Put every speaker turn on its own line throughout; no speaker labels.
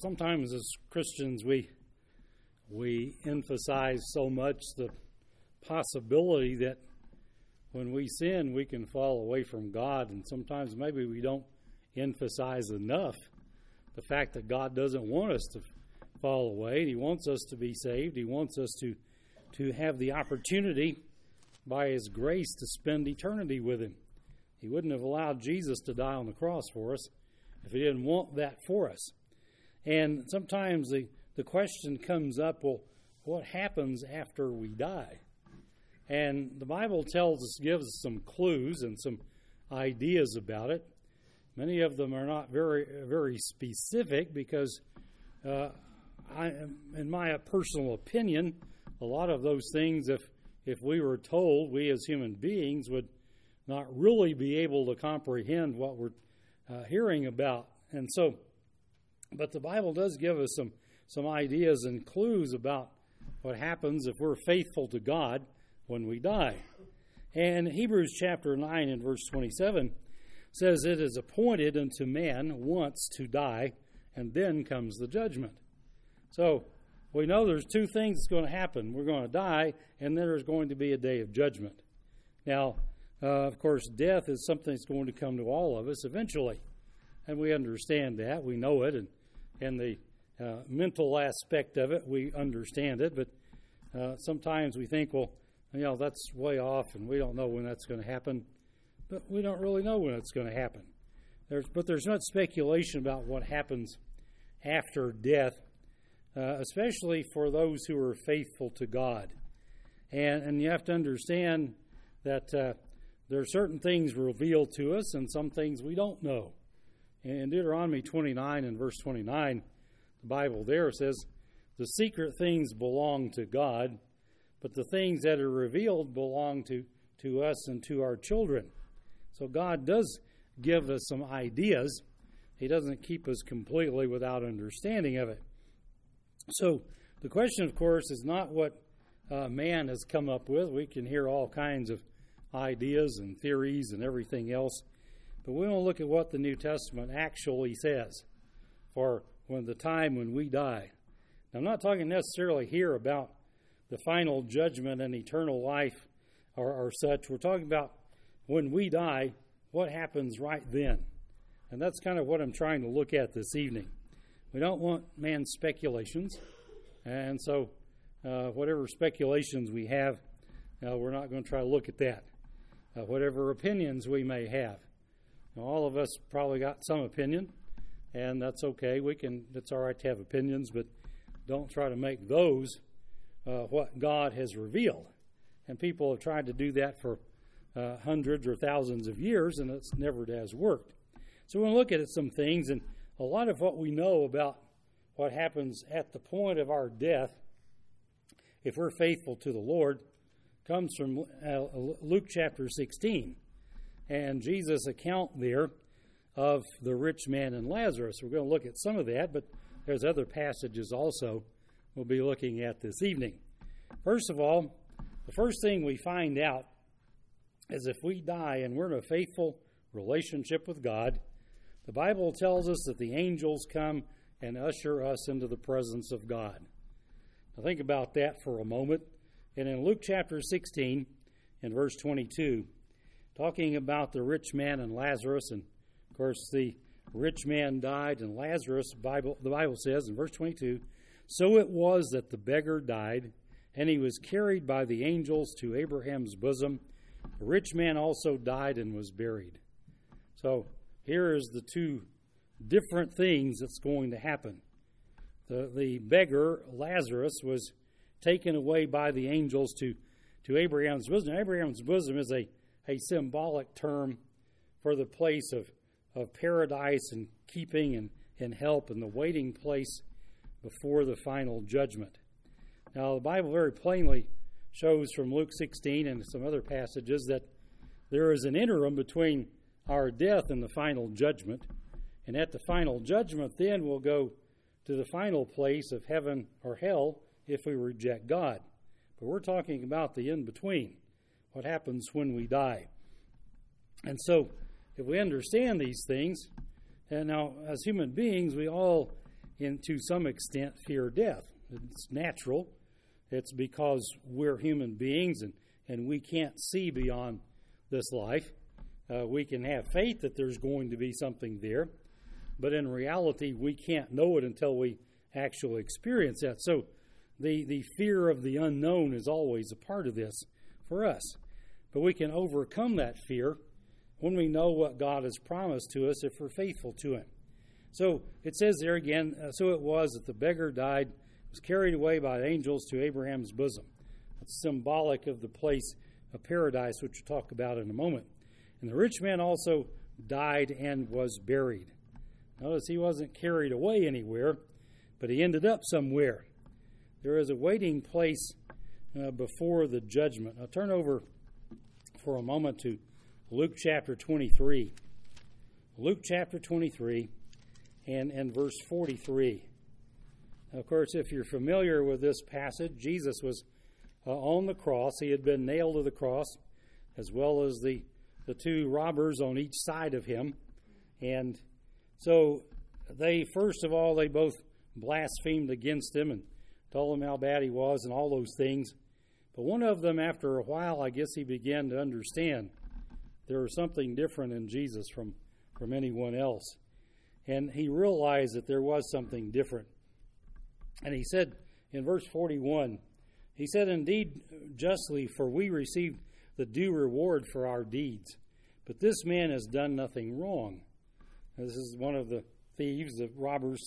sometimes as Christians we emphasize so much the possibility that when we sin we can fall away from God, and sometimes maybe we don't emphasize enough the fact that God doesn't want us to fall away. He wants us to be saved. He wants us to have the opportunity by His grace to spend eternity with Him. He wouldn't have allowed Jesus to die on the cross for us if He didn't want that for us. And sometimes the question comes up, well, what happens after we die? And the Bible gives us some clues and some ideas about it. Many of them are not very, very specific because, in my personal opinion, a lot of those things, if we were told, we as human beings would not really be able to comprehend what we're hearing about. And so, but the Bible does give us some ideas and clues about what happens if we're faithful to God when we die. And Hebrews chapter 9 and verse 27 says, "It is appointed unto man once to die, and then comes the judgment." So we know there's two things that's going to happen. We're going to die, and then there's going to be a day of judgment. Now, of course, death is something that's going to come to all of us eventually, and we understand that. We know it, and the mental aspect of it, we understand it, but sometimes we think, well, that's way off, and we don't know when that's going to happen. But we don't really know when it's going to happen. There's not speculation about what happens after death, especially for those who are faithful to God. And you have to understand that there are certain things revealed to us and some things we don't know. In Deuteronomy 29 and verse 29, the Bible there says, "The secret things belong to God, but the things that are revealed belong to us and to our children." So God does give us some ideas. He doesn't keep us completely without understanding of it. So the question, of course, is not what man has come up with. We can hear all kinds of ideas and theories and everything else, but we want to look at what the New Testament actually says for the time when we die. Now, I'm not talking necessarily here about the final judgment and eternal life or such. We're talking about when we die, what happens right then? And that's kind of what I'm trying to look at this evening. We don't want man's speculations, and so whatever speculations we have, we're not going to try to look at that. Whatever opinions we may have. Now, all of us probably got some opinion, and that's okay. It's all right to have opinions, but don't try to make those what God has revealed. And people have tried to do that for hundreds or thousands of years, and it's never has worked. So we're going to look at some things, and a lot of what we know about what happens at the point of our death, if we're faithful to the Lord, comes from Luke chapter 16, and Jesus' account there of the rich man and Lazarus. We're going to look at some of that, but there's other passages also we'll be looking at this evening. First of all, the first thing we find out is if we die and we're in a faithful relationship with God, the Bible tells us that the angels come and usher us into the presence of God. Now think about that for a moment. And in Luke chapter 16, in verse 22, talking about the rich man and Lazarus, and of course the rich man died and Lazarus, the Bible says in verse 22, "So it was that the beggar died, and he was carried by the angels to Abraham's bosom. The rich man also died and was buried." So here is the two different things that's going to happen. The beggar, Lazarus, was taken away by the angels to Abraham's bosom. Abraham's bosom is a symbolic term for the place of paradise and keeping and help and the waiting place before the final judgment. Now, the Bible very plainly shows from Luke 16 and some other passages that there is an interim between our death and the final judgment. And at the final judgment, then we'll go to the final place of heaven or hell if we reject God. But we're talking about the in-between, what happens when we die. And so, if we understand these things, and now as human beings, we all to some extent, fear death. It's natural. It's because we're human beings and we can't see beyond this life. We can have faith that there's going to be something there, but in reality, we can't know it until we actually experience that. So the fear of the unknown is always a part of this for us. But we can overcome that fear when we know what God has promised to us if we're faithful to Him. So it says there again, so it was that the beggar died, was carried away by angels to Abraham's bosom. It's symbolic of the place of paradise, which we'll talk about in a moment. And the rich man also died and was buried. Notice he wasn't carried away anywhere, but he ended up somewhere. There is a waiting place before the judgment. Now turn over for a moment to Luke chapter 23. Luke chapter 23 and verse 43. Of course, if you're familiar with this passage, Jesus was on the cross. He had been nailed to the cross, as well as the two robbers on each side of him. And so they both blasphemed against him and told him how bad he was and all those things. But one of them, after a while, I guess he began to understand there was something different in Jesus from anyone else. And he realized that there was something different. And he said in verse 41, he said, "Indeed, justly, for we received the due reward for our deeds. But this man has done nothing wrong." This is one of the thieves, the robbers,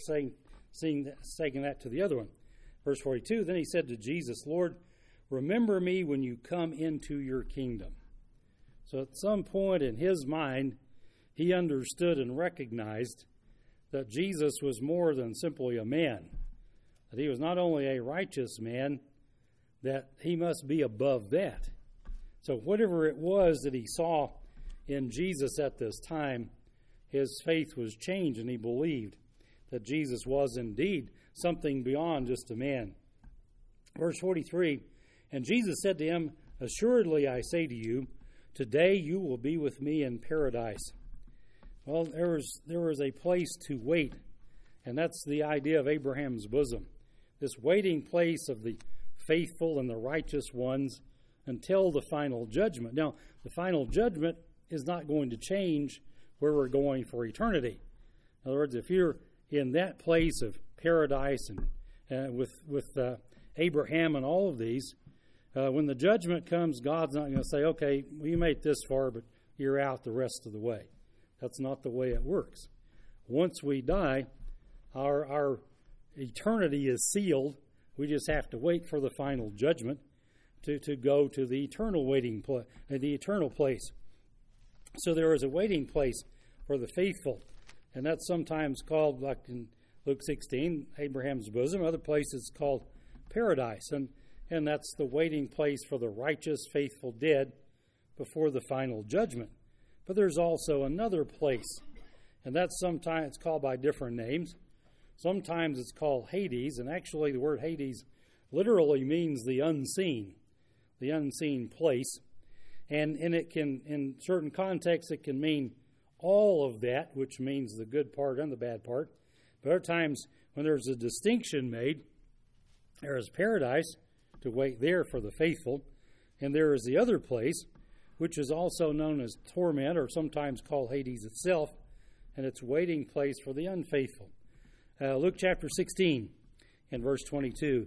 saying that to the other one. Verse 42, then he said to Jesus, "Lord, remember me when you come into your kingdom." So at some point in his mind, he understood and recognized that Jesus was more than simply a man, that he was not only a righteous man, that he must be above that. So whatever it was that he saw in Jesus at this time, his faith was changed and he believed that Jesus was indeed something beyond just a man. Verse 43, and Jesus said to him, "Assuredly I say to you, today you will be with me in paradise." Well, there was a place to wait, and that's the idea of Abraham's bosom, this waiting place of the faithful and the righteous ones until the final judgment. Now, the final judgment is not going to change where we're going for eternity. In other words, if you're in that place of paradise and with Abraham and all of these, when the judgment comes, God's not going to say, "Okay, well, you made it this far, but you're out the rest of the way." That's not the way it works. Once we die, our eternity is sealed. We just have to wait for the final judgment to go to the eternal the eternal place. So there is a waiting place for the faithful, and that's sometimes called, like in Luke 16, Abraham's bosom. Other places called paradise, and that's the waiting place for the righteous, faithful dead before the final judgment. But there's also another place, and that's sometimes it's called by different names. Sometimes it's called Hades, and actually the word Hades literally means the unseen place. And it can, in certain contexts, it can mean all of that, which means the good part and the bad part. But other times, when there's a distinction made, there is paradise to wait there for the faithful, and there is the other place, which is also known as torment, or sometimes called Hades itself, and it's waiting place for the unfaithful. Luke chapter 16 and verse 22.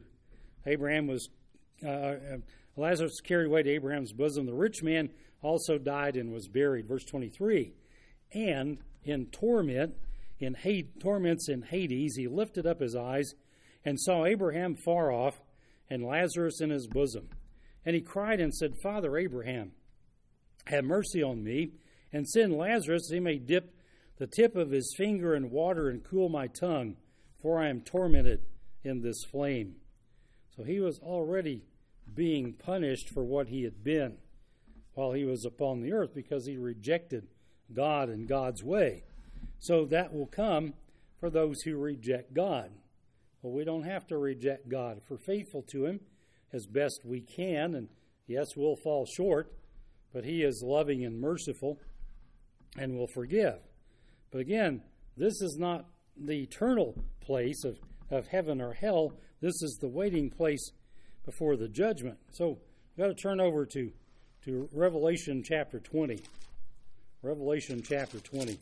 Lazarus was carried away to Abraham's bosom. The rich man also died and was buried. Verse 23. And in torments in Hades, he lifted up his eyes and saw Abraham far off and Lazarus in his bosom. And he cried and said, "Father Abraham, have mercy on me, and send Lazarus, he may dip the tip of his finger in water and cool my tongue, for I am tormented in this flame." So he was already being punished for what he had been while he was upon the earth, because he rejected God and God's way. So that will come for those who reject God. Well, we don't have to reject God. If we're faithful to him as best we can, and yes, we'll fall short, but he is loving and merciful and will forgive. But again, this is not the eternal place of heaven or hell. This is the waiting place before the judgment. So we've got to turn over to Revelation chapter 20. Revelation chapter 20.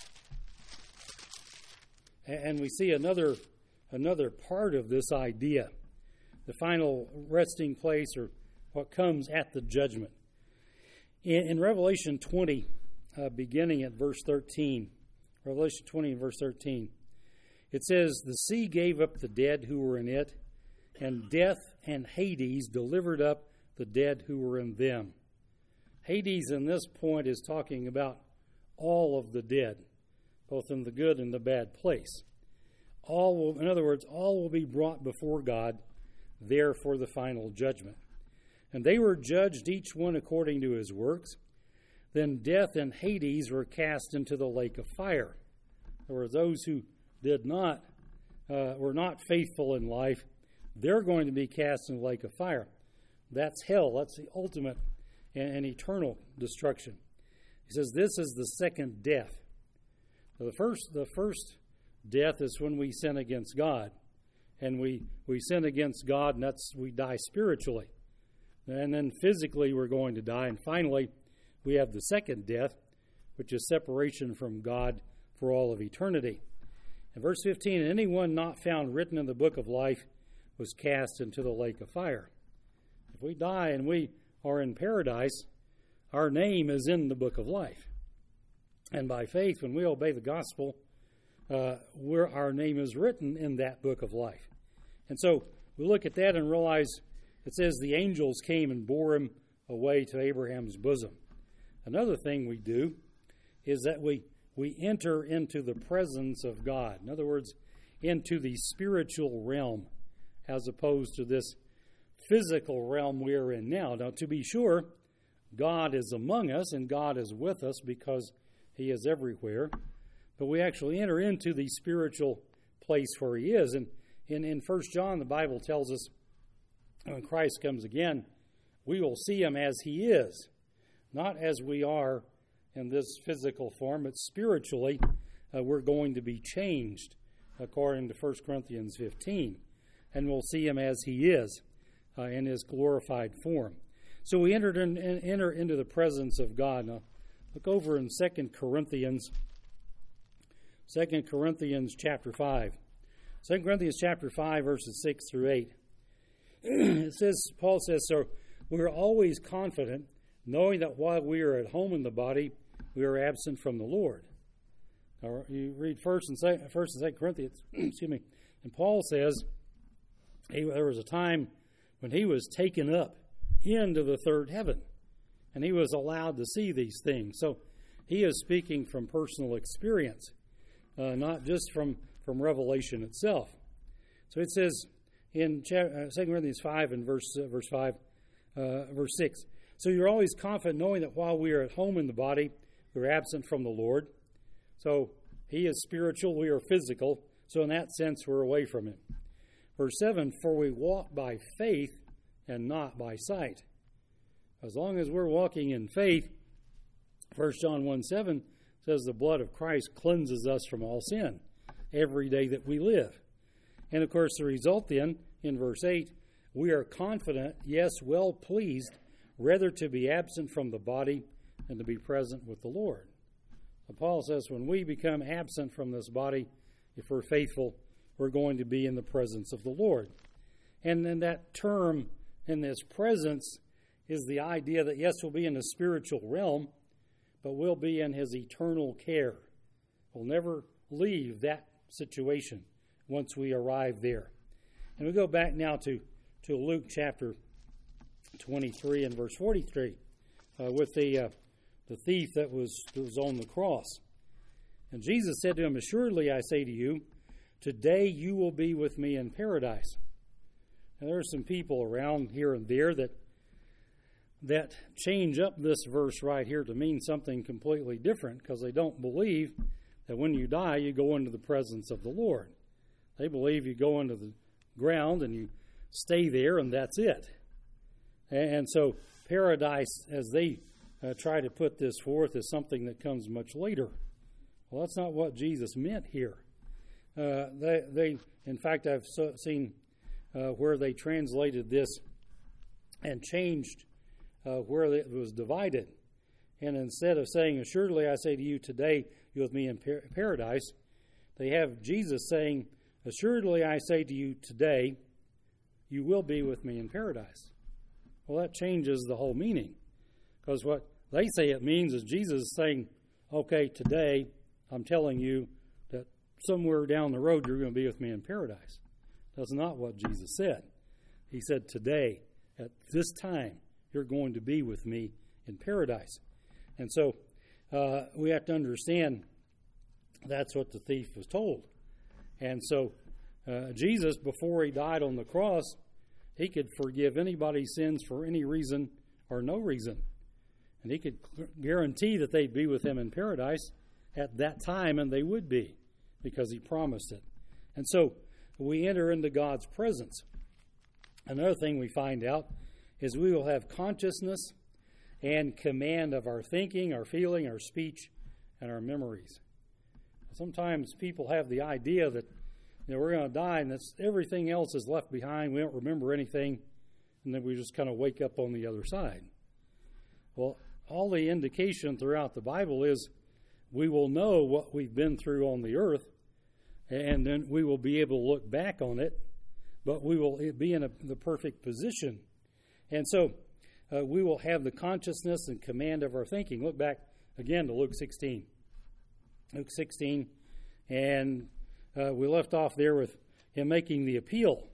And we see another part of this idea, the final resting place, or what comes at the judgment. In Revelation 20, beginning at verse 13, Revelation 20 and verse 13, it says, "The sea gave up the dead who were in it, and death and Hades delivered up the dead who were in them." Hades in this point is talking about all of the dead, both in the good and the bad place. In other words, all will be brought before God there for the final judgment. And they were judged, each one according to his works. Then death and Hades were cast into the lake of fire. There were those who were not faithful in life. They're going to be cast in the lake of fire. That's hell. That's the ultimate and eternal destruction. He says this is the second death. So the first death is when we sin against God. And we sin against God, and we die spiritually. And then physically we're going to die. And finally, we have the second death, which is separation from God for all of eternity. In verse 15, "And anyone not found written in the book of life was cast into the lake of fire." If we die and we are in paradise, our name is in the book of life. And by faith, when we obey the gospel, our name is written in that book of life. And so we look at that and realize it says the angels came and bore him away to Abraham's bosom. Another thing we do is that we enter into the presence of God. In other words, into the spiritual realm, as opposed to this physical realm we are in now. Now, to be sure, God is among us and God is with us because he is everywhere. But we actually enter into the spiritual place where he is. And in 1 John, the Bible tells us when Christ comes again, we will see him as he is, not as we are in this physical form, but spiritually we're going to be changed according to 1 Corinthians 15. And we'll see him as he is in his glorified form. So we enter into the presence of God. Now, look over in 2 Corinthians chapter 5. 2 Corinthians chapter 5, verses 6 through 8. It says, Paul says, "So we are always confident, knowing that while we are at home in the body, we are absent from the Lord." Now, you read 1 and 2 Corinthians, excuse me, and Paul says there was a time when he was taken up into the third heaven, and he was allowed to see these things. So he is speaking from personal experience, not just from Revelation itself. So it says in 2 Corinthians 5 and verse 6, "So you're always confident knowing that while we are at home in the body, we're absent from the Lord." So he is spiritual, we are physical. So in that sense, we're away from him. Verse 7, "For we walk by faith and not by sight." As long as we're walking in faith, 1 John 1:7 says the blood of Christ cleanses us from all sin every day that we live. And of course, the result then, in verse 8, "We are confident, yes, well pleased, rather to be absent from the body than to be present with the Lord." So Paul says when we become absent from this body, if we're faithful, we're going to be in the presence of the Lord. And then that term in this presence is the idea that, yes, we'll be in the spiritual realm, but we'll be in his eternal care. We'll never leave that situation once we arrive there. And we go back now to Luke chapter 23 and verse 43 with the thief that was on the cross. "And Jesus said to him, 'Assuredly I say to you, today you will be with me in paradise.'" Now, there are some people around here and there that change up this verse right here to mean something completely different, because they don't believe that when you die, you go into the presence of the Lord. They believe you go into the ground and you stay there and that's it. And so paradise, as they try to put this forth, is something that comes much later. Well, that's not what Jesus meant here. In fact, I've seen where they translated this and changed where it was divided. And instead of saying, assuredly I say to you, today you're with me in paradise, they have Jesus saying, assuredly I say to you, today you will be with me in paradise. Well, that changes the whole meaning. Because what they say it means is Jesus is saying, okay, today I'm telling you that somewhere down the road you're going to be with me in paradise. That's not what Jesus said. He said, today, at this time, you're going to be with me in paradise. And so we have to understand that's what the thief was told. And so Jesus, before he died on the cross, he could forgive anybody's sins for any reason or no reason. And he could guarantee that they'd be with him in paradise at that time, and they would be, because he promised it. And so we enter into God's presence. Another thing we find out is we will have consciousness and command of our thinking, our feeling, our speech, and our memories. Sometimes people have the idea that we're going to die and everything else is left behind. We don't remember anything, and then we just kind of wake up on the other side. Well, all the indication throughout the Bible is we will know what we've been through on the earth, and then we will be able to look back on it, but we will be in the perfect position. And so we will have the consciousness and command of our thinking. Look back again to Luke 16. Luke 16, and we left off there with him making the appeal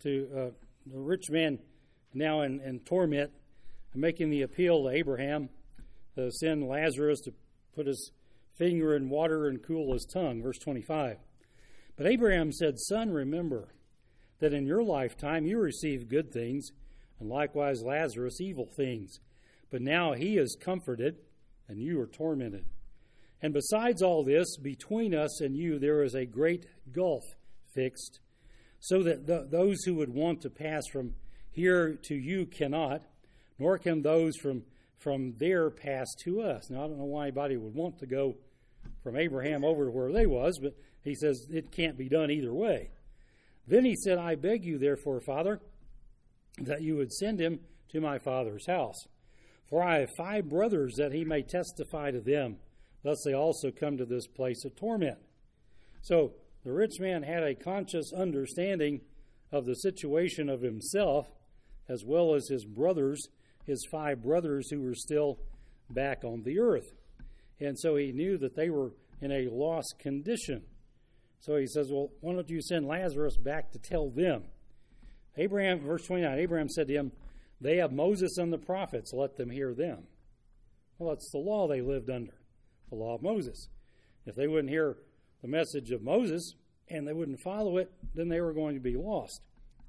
to the rich man now in torment, making the appeal to Abraham to send Lazarus to put his finger in water and cool his tongue. Verse 25. But Abraham said, Son, remember that in your lifetime you received good things, and likewise Lazarus evil things. But now he is comforted, and you are tormented. And besides all this, between us and you there is a great gulf fixed, so that those who would want to pass from here to you cannot, nor can those from there pass to us. Now, I don't know why anybody would want to go from Abraham over to where they was, but he says it can't be done either way. Then he said, I beg you, therefore, Father, that you would send him to my father's house. For I have 5 brothers, that he may testify to them, lest they also come to this place of torment. So the rich man had a conscious understanding of the situation of himself, as well as his brothers, his 5 brothers who were still back on the earth. And so he knew that they were in a lost condition. So he says, well, why don't you send Lazarus back to tell them? Abraham, verse 29, Abraham said to him, they have Moses and the prophets, let them hear them. Well, that's the law they lived under, the law of Moses. If they wouldn't hear the message of Moses and they wouldn't follow it, then they were going to be lost.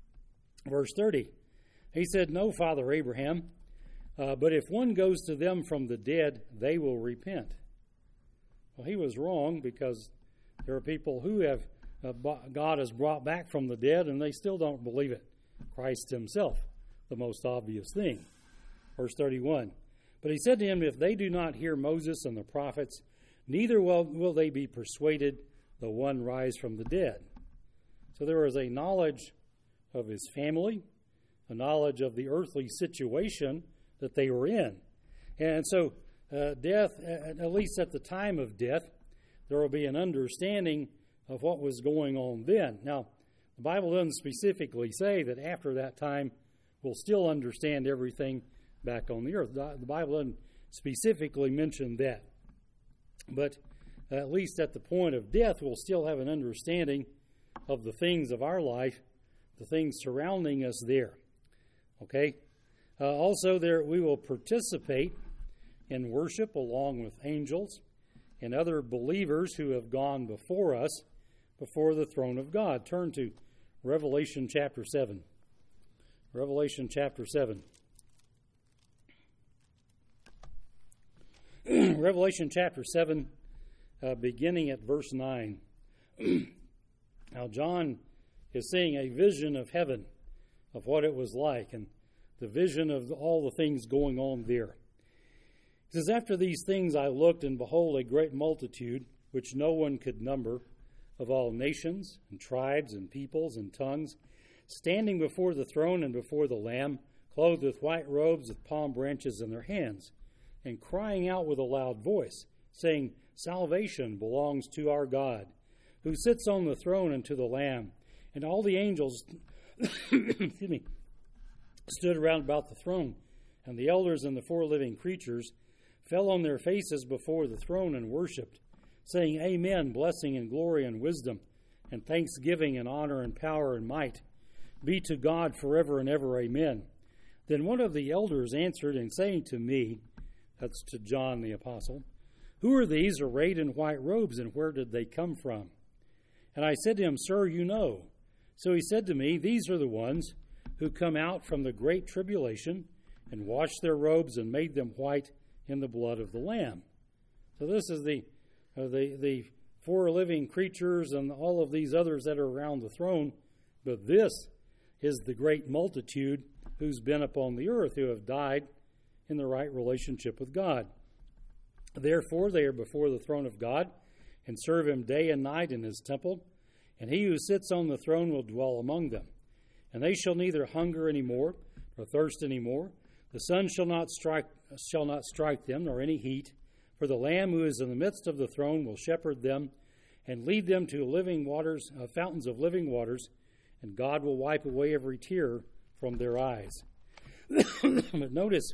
Verse 30, he said, no, Father Abraham, but if one goes to them from the dead, they will repent. Well, he was wrong, because there are people who have God has brought back from the dead, and they still don't believe it. Christ himself, the most obvious thing. Verse 31, but he said to him, if they do not hear Moses and the prophets, neither will they be persuaded, though one rise from the dead. So there was a knowledge of his family, a knowledge of the earthly situation that they were in. And so death, at least at the time of death, there will be an understanding of what was going on then. Now, the Bible doesn't specifically say that after that time we'll still understand everything back on the earth. The Bible doesn't specifically mention that. But at least at the point of death, we'll still have an understanding of the things of our life, the things surrounding us there. Okay? Also, there we will participate in worship along with angels and other believers who have gone before us before the throne of God. Turn to Revelation chapter 7. Revelation chapter 7. Revelation chapter 7, beginning at verse 9. Now, John is seeing a vision of heaven, of what it was like, and the vision of all the things going on there. He says, after these things I looked, and behold, a great multitude, which no one could number, of all nations and tribes and peoples and tongues, standing before the throne and before the Lamb, clothed with white robes with palm branches in their hands, and crying out with a loud voice, saying, Salvation belongs to our God, who sits on the throne, and to the Lamb. And all the angels stood around about the throne, and the elders and the 4 living creatures fell on their faces before the throne and worshipped, saying, Amen, blessing and glory and wisdom, and thanksgiving and honor and power and might be to God forever and ever. Amen. Then one of the elders answered and saying to me, that's to John the apostle, Who are these arrayed in white robes, and where did they come from? And I said to him, Sir, you know. So he said to me, These are the ones who come out from the great tribulation and washed their robes and made them white in the blood of the Lamb. So this is the 4 living creatures and all of these others that are around the throne. But this is the great multitude who's been upon the earth, who have died in the right relationship with God. Therefore they are before the throne of God and serve him day and night in his temple, and he who sits on the throne will dwell among them. And they shall neither hunger any more, nor thirst any more. The sun shall not strike them, nor any heat. For the Lamb who is in the midst of the throne will shepherd them, and lead them to living waters, fountains of living waters, and God will wipe away every tear from their eyes. But notice,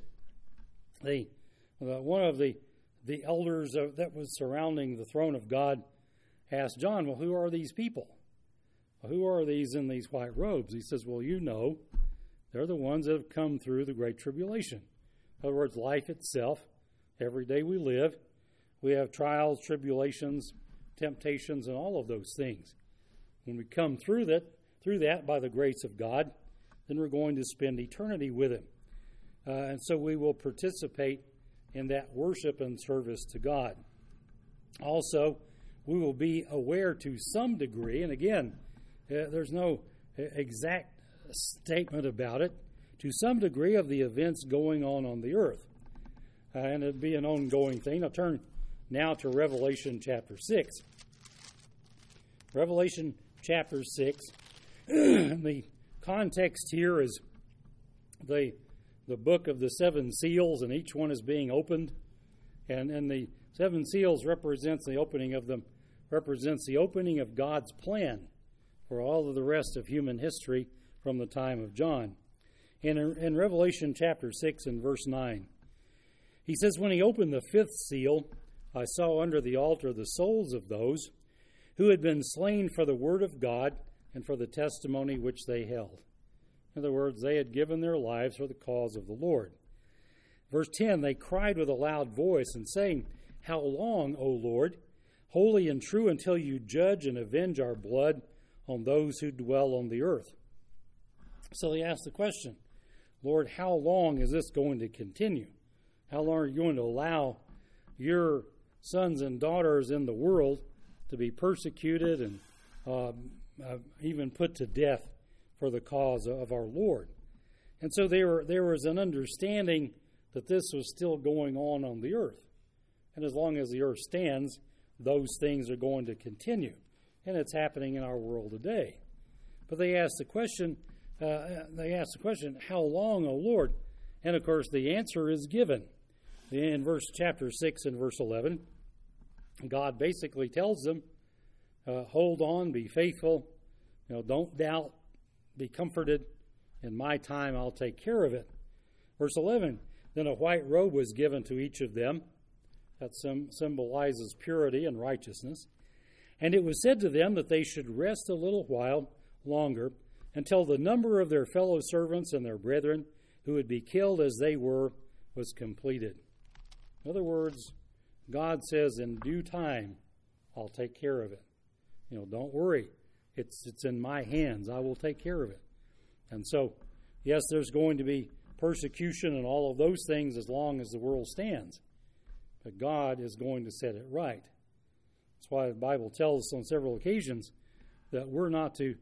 one of the elders that was surrounding the throne of God asked John, well, who are these people? Well, who are these in these white robes? He says, well, you know, they're the ones that have come through the great tribulation. In other words, life itself. Every day we live, we have trials, tribulations, temptations, and all of those things. When we come through that by the grace of God, then we're going to spend eternity with him. And so we will participate in that worship and service to God. Also, we will be aware to some degree, and again, there's no exact statement about it, to some degree of the events going on the earth. And it'd be an ongoing thing. I'll turn now to Revelation chapter 6. Revelation chapter 6. The context here is the book of the 7 seals, and each one is being opened. And the 7 seals represents the opening of God's plan for all of the rest of human history from the time of John. And in Revelation chapter 6 and verse 9, he says, When he opened the 5th seal, I saw under the altar the souls of those who had been slain for the word of God and for the testimony which they held. In other words, they had given their lives for the cause of the Lord. Verse 10, they cried with a loud voice and saying, How long, O Lord, holy and true, until you judge and avenge our blood on those who dwell on the earth? So they asked the question, Lord, how long is this going to continue? How long are you going to allow your sons and daughters in the world to be persecuted and even put to death for the cause of our Lord? And so there was an understanding that this was still going on the earth. And as long as the earth stands, those things are going to continue. And it's happening in our world today. But they asked the question, how long, O Lord? And of course, the answer is given. In chapter 6 and verse 11, God basically tells them, hold on, be faithful, don't doubt, be comforted. In my time, I'll take care of it. Verse 11, then a white robe was given to each of them. That symbolizes purity and righteousness. And it was said to them that they should rest a little while longer until the number of their fellow servants and their brethren who would be killed as they were was completed. In other words, God says, in due time, I'll take care of it. Don't worry. It's in my hands. I will take care of it. And so, yes, there's going to be persecution and all of those things as long as the world stands. But God is going to set it right. That's why the Bible tells us on several occasions that we're not to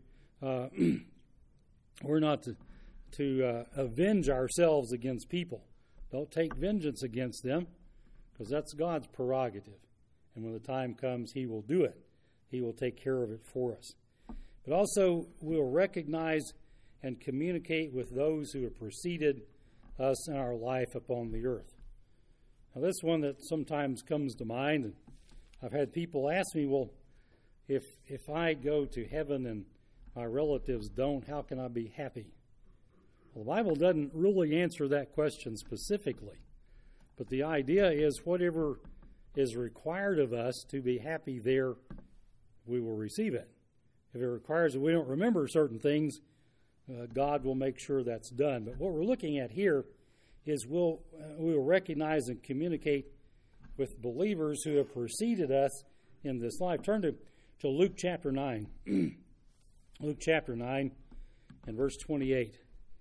avenge ourselves against people. Don't take vengeance against them, because that's God's prerogative. And when the time comes, He will do it. He will take care of it for us. But also, we'll recognize and communicate with those who have preceded us in our life upon the earth. Now, this one that sometimes comes to mind, and I've had people ask me, well, if I go to heaven and my relatives don't, how can I be happy? Well, the Bible doesn't really answer that question specifically, but the idea is whatever is required of us to be happy there, we will receive it. If it requires that we don't remember certain things, God will make sure that's done. But what we're looking at here is we'll recognize and communicate with believers who have preceded us in this life. Turn to Luke chapter 9. Luke chapter 9 and verse 28.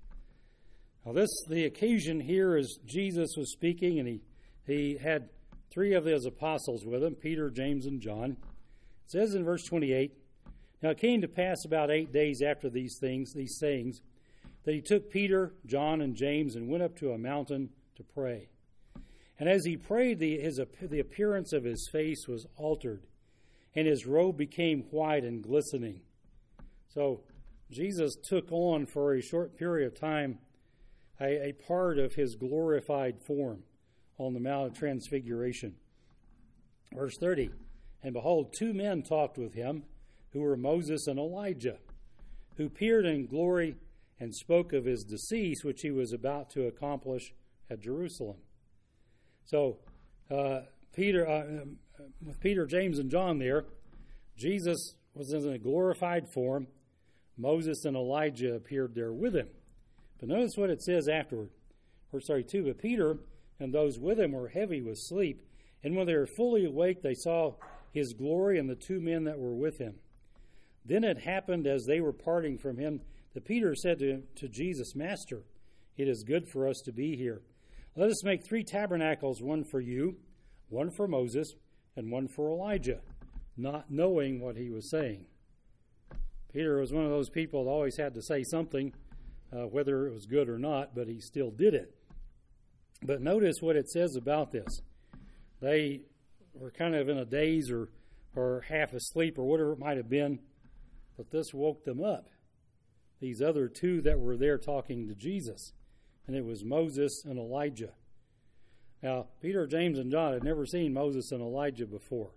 Now the occasion here is Jesus was speaking, and he had three of his apostles with him, Peter, James, and John. It says in verse 28, "Now it came to pass about 8 days after these sayings, that he took Peter, John, and James and went up to a mountain to pray. And as he prayed, the appearance of his face was altered, and his robe became white and glistening." So Jesus took on for a short period of time a part of his glorified form on the Mount of Transfiguration. Verse 30, "And behold, 2 men talked with him, who were Moses and Elijah, who appeared in glory and spoke of his decease, which he was about to accomplish at Jerusalem." So with Peter, James, and John there, Jesus was in a glorified form. Moses and Elijah appeared there with him. But notice what it says afterward. Verse 32, "But Peter and those with him were heavy with sleep, and when they were fully awake, they saw his glory and the 2 men that were with him. Then it happened as they were parting from him that Peter said to Jesus, 'Master, it is good for us to be here. Let us make 3 tabernacles, one for you, one for Moses, and one for Elijah,' not knowing what he was saying." Peter was one of those people that always had to say something, whether it was good or not, but he still did it. But notice what it says about this. They were kind of in a daze or half asleep or whatever it might have been, but this woke them up. These other 2 that were there talking to Jesus, and it was Moses and Elijah. Now, Peter, James, and John had never seen Moses and Elijah before.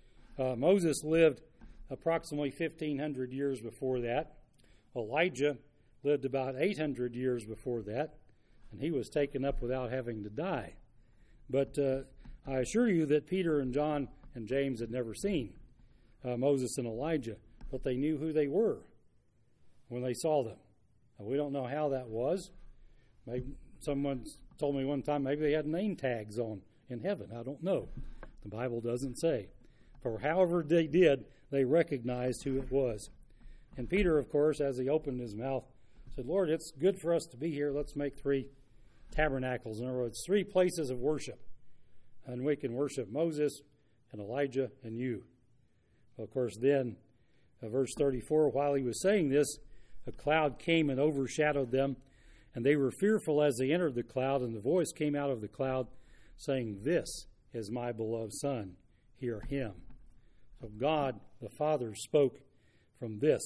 Moses lived approximately 1,500 years before that. Elijah lived about 800 years before that, and he was taken up without having to die. But I assure you that Peter and John and James had never seen Moses and Elijah, but they knew who they were when they saw them. Now, we don't know how that was. Maybe someone told me one time maybe they had name tags on in heaven. I don't know. The Bible doesn't say. For however they did, they recognized who it was. And Peter, of course, as he opened his mouth, said, "Lord, it's good for us to be here. Let's make 3 tabernacles." In other words, 3 places of worship. And we can worship Moses and Elijah and you. Well, of course, then, verse 34, "While he was saying this, a cloud came and overshadowed them, and they were fearful as they entered the cloud, and the voice came out of the cloud, saying, 'This is my beloved Son. Hear him.'" So God, the Father, spoke from this.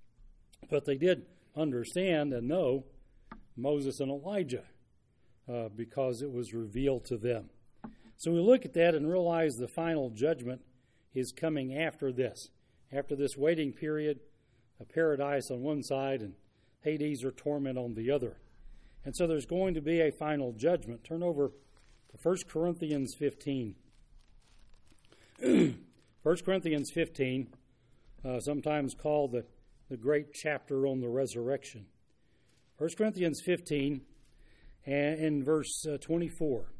But they did understand and know Moses and Elijah because it was revealed to them. So we look at that and realize the final judgment is coming after this. After this waiting period, a paradise on one side and Hades or torment on the other. And so there's going to be a final judgment. Turn over to 1 Corinthians 15. 1 Corinthians 15, sometimes called the great chapter on the resurrection. 1 Corinthians 15 and in verse 24.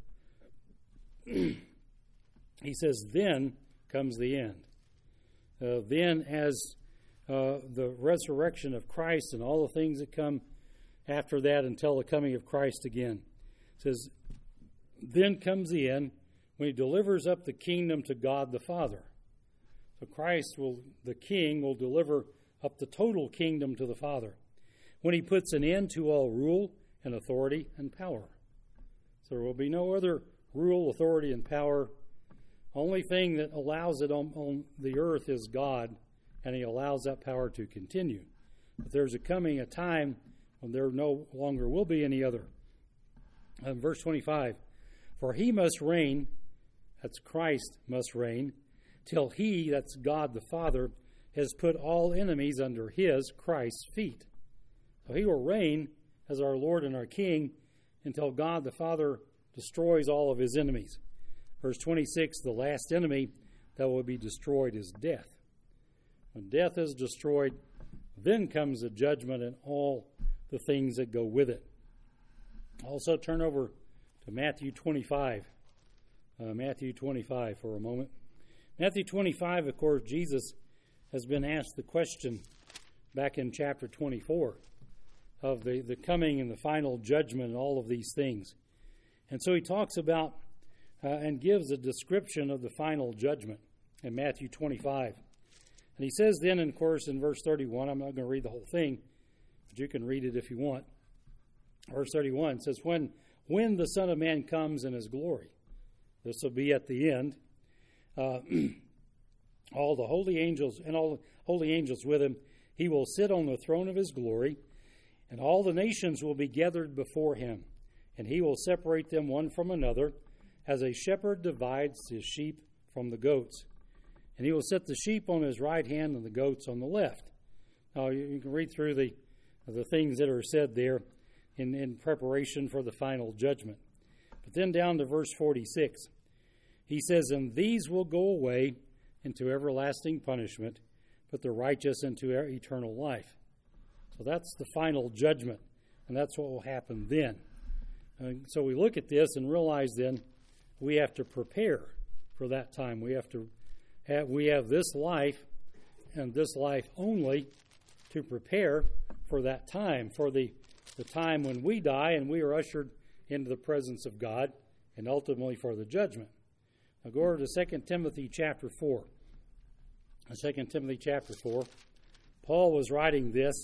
He says, "Then comes the end." Then as the resurrection of Christ and all the things that come after that until the coming of Christ again. It says, "Then comes the end when he delivers up the kingdom to God the Father." So Christ, the King, will deliver up the total kingdom to the Father when he puts an end to all rule and authority and power. So there will be no other rule, authority, and power Only thing that allows it on the earth is God, and he allows that power to continue. But there's a time when there no longer will be any other. Verse 25, for he must reign, that's Christ must reign, till he, that's God the Father, has put all enemies under his, Christ's, feet. So he will reign as our Lord and our King until God the Father destroys all of his enemies. Verse 26, the last enemy that will be destroyed is death. When death is destroyed, then comes the judgment and all the things that go with it. Also turn over to Matthew 25. Matthew 25 for a moment. Matthew 25, of course, Jesus has been asked the question back in chapter 24 of the coming and the final judgment and all of these things. And so he talks about and gives a description of the final judgment in Matthew 25. And he says then, of course, in verse 31, I'm not going to read the whole thing, but you can read it if you want. Verse 31 says, when the Son of Man comes in his glory, this will be at the end, all the holy angels and all the holy angels with him, he will sit on the throne of his glory, and all the nations will be gathered before him, and he will separate them one from another, as a shepherd divides his sheep from the goats. And he will set the sheep on his right hand and the goats on the left. Now, you can read through the things that are said there in preparation for the final judgment. But then down to verse 46, he says, and these will go away into everlasting punishment, but the righteous into eternal life. So that's the final judgment, and that's what will happen then. And so we look at this and realize then we have to prepare for that time. We have this life and this life only to prepare for that time, for the time when we die and we are ushered into the presence of God, and ultimately for the judgment. Now go over to 2 Timothy chapter 4. 2 Timothy chapter 4. Paul was writing this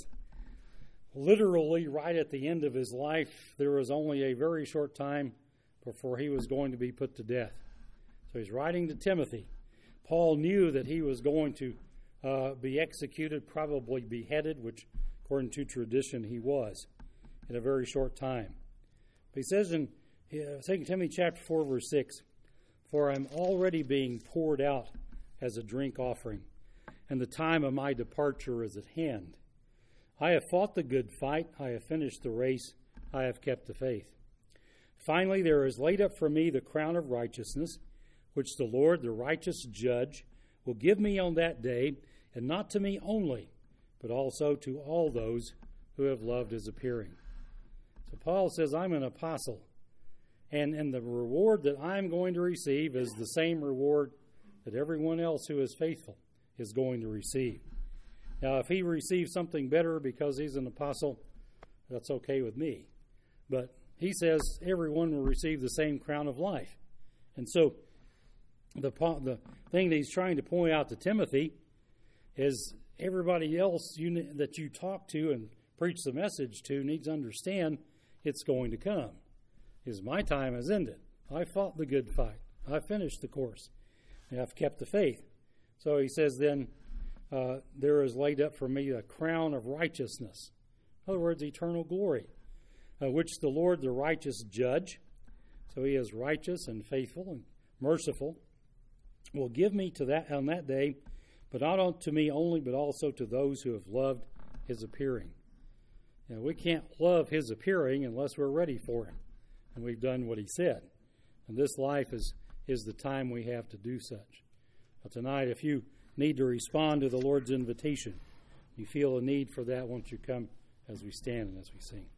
literally right at the end of his life. There was only a very short time before he was going to be put to death. So he's writing to Timothy. Paul knew that he was going to be executed, probably beheaded, which according to tradition he was, in a very short time. But he says in 2 Timothy chapter 4, verse 6, for I'm already being poured out as a drink offering, and the time of my departure is at hand. I have fought the good fight, I have finished the race, I have kept the faith. Finally, there is laid up for me the crown of righteousness, which the Lord, the righteous judge, will give me on that day, and not to me only, but also to all those who have loved his appearing. So Paul says, I'm an apostle, and the reward that I'm going to receive is the same reward that everyone else who is faithful is going to receive. Now, if he receives something better because he's an apostle, that's okay with me. But he says everyone will receive the same crown of life. And so the thing that he's trying to point out to Timothy is everybody else that you talk to and preach the message to needs to understand it's going to come. Because my time has ended. I fought the good fight. I finished the course. And I've kept the faith. So he says then, there is laid up for me a crown of righteousness. In other words, eternal glory, which the Lord, the righteous judge, so he is righteous and faithful and merciful, will give me to that on that day, but not to me only, but also to those who have loved his appearing. Now, we can't love his appearing unless we're ready for him, and we've done what he said. And this life is the time we have to do such. But tonight, if you need to respond to the Lord's invitation, you feel a need for that, won't you come as we stand and as we sing.